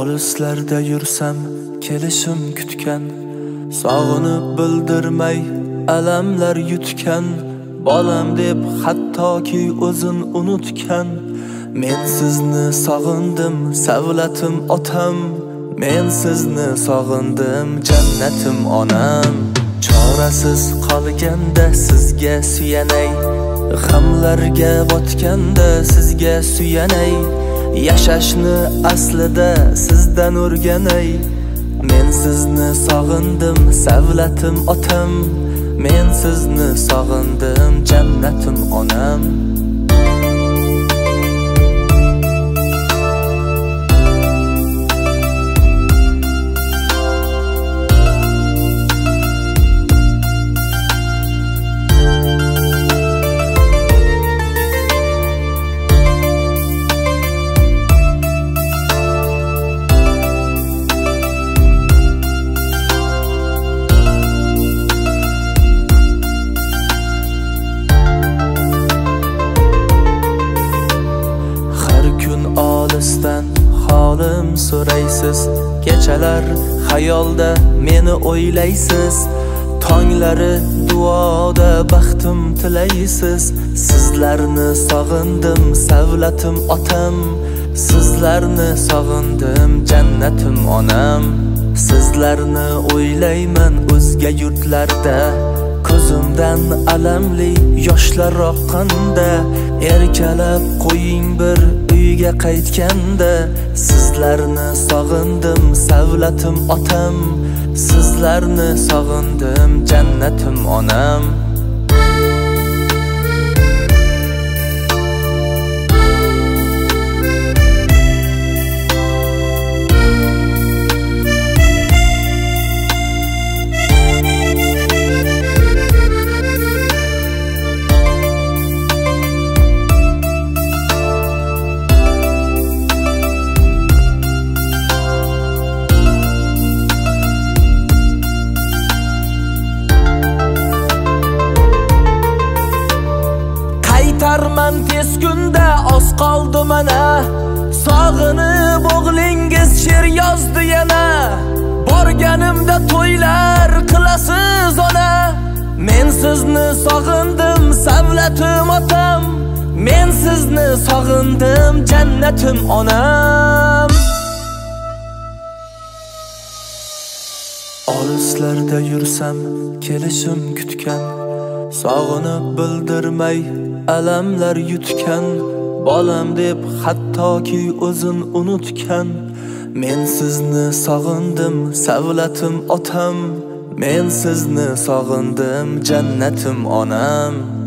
Olislarda yursam kelishim kutgan, sog'inib bildirmay alamlar yutgan, bolam deb hattoki o'zin unutgan. Men sizni sog'indim, savlatim otam, men sizni sog'indim, jannatim onam. Chorasiz qolganda sizga suyanay, g'amlarga botganda sizga suyanay, yashashni aslida sizdan o'rganay. Men sizni sog'indim, savlatim otam, men sizni sog'indim, jannatim onam. Olisdan holim so'raysiz, kechalar xayolda meni o'ylaysiz, tonglari duoda baxtim tilaysiz. Sizlarni sog'indim, savlatim otam, sizlarni sog'indim, jannatim onam. Sizlarni o'ylayman o'zga yurtlarda, ko'zimdan alamli yoshlar oqqanda. Erkalab qo'ying bir uyga qaytganda, sizlarni sog'indim, savlatim otam, sizlarni sog'indim, jannatim onam. Qaytarman tez kunda, oz qoldi mana, sog'inib o'g'lingiz she'r yozdi yana. Borganimda to'ylar qilasiz ona, men sizni sog'indim, savlatim otam, men sizni sog'indim, jannatim onam. Olislarda yursam kelishim kutgan, sog'inib bildirmay alamlar yutgan, bolam deb hattoki o'zin unutgan. Men sizni sog'indim, savlatim otam, men sizni sog'indim, jannatim onam.